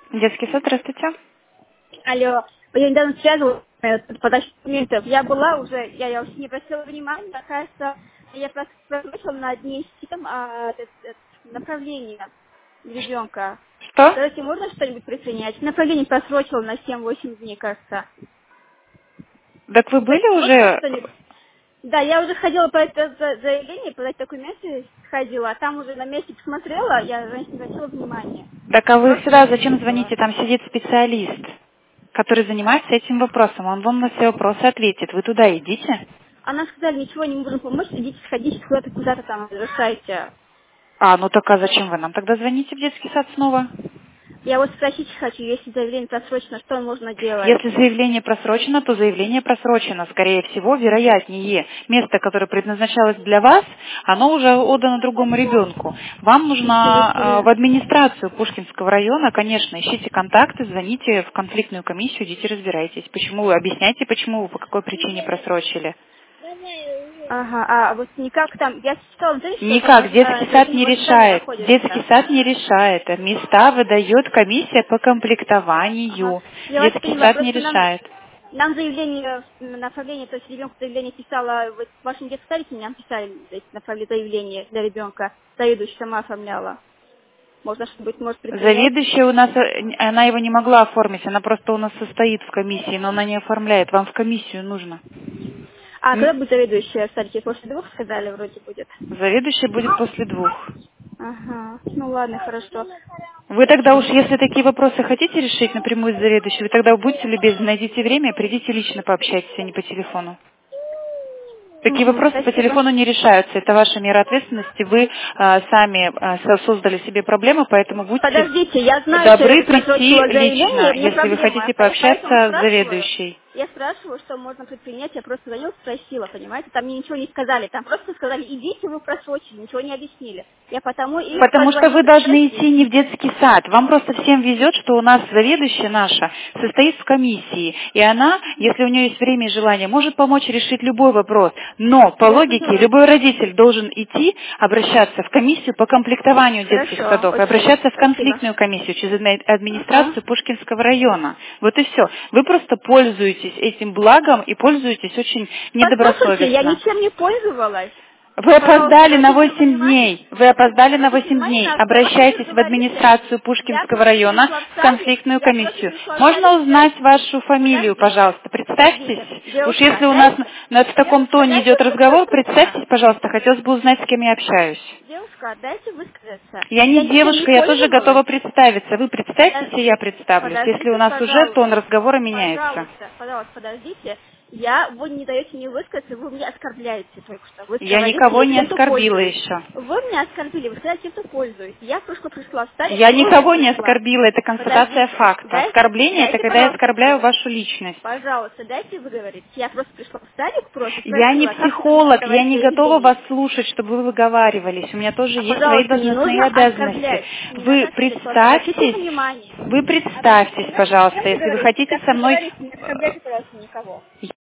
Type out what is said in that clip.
Детский сад, здравствуйте. Алло, я недавно связывалась подачу документов. Я была уже, я вообще не просила внимания, кажется, я просрочила на дней 7 направление ребенка. Что? Скажите, можно что-нибудь предпринять? Направление просрочила на 7-8 дней, кажется. Так вы Скажите, были можно уже? что-нибудь? Да, я уже ходила по это заявление, подать документы ходила, а там уже на месте посмотрела, я раньше не обратила внимания. Так а вы Просто сюда я зачем выписала. звоните? Там сидит специалист, который занимается этим вопросом. Он вам на все вопросы ответит. Вы туда идите. Она сказала, ничего не можем помочь, идите, сходите куда-то там, решайте. А, ну так а зачем вы нам тогда звоните в детский сад снова? Я вот спросить хочу, если заявление просрочено, что можно делать? Если заявление просрочено, то заявление просрочено. Скорее всего, вероятнее, место, которое предназначалось для вас, оно уже отдано другому ребенку. Вам нужно в Если... администрацию Пушкинского района, конечно, ищите контакты, звоните в конфликтную комиссию, идите разбирайтесь. Почему вы, объясняйте, почему вы, по какой причине просрочили. Ага, а вот никак там, я читала, знаете, что там Никак, детский сад заявление не в ожидании решает. Детский находится. сад не решает. Места выдает комиссия по Ага. комплектованию. Я вас Детский поняла, сад не просто решает. нам заявление, направление, то есть ребенку заявление писала, вот в вашем детском садике нам писали, направили заявление для ребенка, заведующая сама оформляла. Можно что-нибудь может предпринять? Заведующая у нас, она его не могла оформить, она просто у нас состоит в комиссии, но она не оформляет. Вам в комиссию нужно. А когда будет заведующая в садике? После 2 сказали, вроде будет. Заведующая будет после 2. Ага, ну ладно, хорошо. Вы тогда уж, если такие вопросы хотите решить напрямую с заведующей, вы тогда будьте любезны, найдите время и придите лично пообщайтесь, а не по телефону. Такие Угу, вопросы по спасибо. телефону не решаются. Это ваша мера ответственности. Вы сами создали себе проблемы, поэтому будьте Подождите, я знаю, что я добры прийти просрочила заявление, лично, у меня если вы проблема. хотите Я поэтому пообщаться с спрашиваю. заведующей. Я спрашиваю, что можно предпринять, я просто звонила, спросила, понимаете? Там мне ничего не сказали, там просто сказали, идите, вы просрочили, ничего не объяснили. Я потому и Потому что вы позвонила должны спросить. идти не в детский сад. Вам просто всем везет, что у нас заведующая наша состоит в комиссии. И она, если у нее есть время и желание, может помочь решить любой вопрос. Но по Я логике поняла. любой родитель должен идти, обращаться в комиссию по комплектованию детских Хорошо, садов и окей, обращаться в спасибо. конфликтную комиссию через Ага. администрацию Пушкинского района. Вот и все. Вы просто пользуетесь этим благом и пользуетесь очень Послушайте, я недобросовестно. ничем не пользовалась. Вы Пожалуйста, опоздали на обратите 8 внимание. дней. Вы опоздали на Обратите 8 внимание дней. на то, что вы Обращайтесь в говорите. администрацию Я Пушкинского просто района пришла в в садик, конфликтную я просто комиссию. пришла в Можно садик узнать спросить. вашу фамилию, Подождите, пожалуйста? Представьтесь. подождите, Уж девушка, если у нас дайте, в таком девушка, тоне дайте идет разговор, высказаться. представьтесь, пожалуйста. Хотелось бы узнать, с кем я общаюсь. Девушка, дайте высказаться. Я Я не ничем не девушка, я тоже готова пользовалась. представиться. Вы представьтесь, и я представлюсь. Если у Подождите, нас уже тон пожалуйста. разговора меняется. Пожалуйста, подождите. Вы не даете мне высказаться, вы меня оскорбляете только что. Вы Я говорите, никого я не чем-то оскорбила пользуюсь. еще. Вы меня оскорбили, вы сказали, чем-то пользуюсь. Я просто пришла в садик, Я тоже никого не пришла. оскорбила, это констатация Подождите, факта. Оскорбление– это когда я пожалуйста, оскорбляю выговорить. вашу личность. Пожалуйста, дайте выговорить. Я просто пришла в садик, просто Я не спросила, как мне психолог, я подавать не готова вас заявление. слушать, чтобы вы выговаривались. У меня тоже А, есть свои пожалуйста, не должностные нужно обязанности. оскорблять. Не надо Вы оскорблять, пожалуйста. Обратите представьтесь, внимание. вы Обратите представьтесь, внимание, с пожалуйста, кем вы если вы говорите. хотите Как со вы мной говорите, не оскорбляйте, пожалуйста, никого.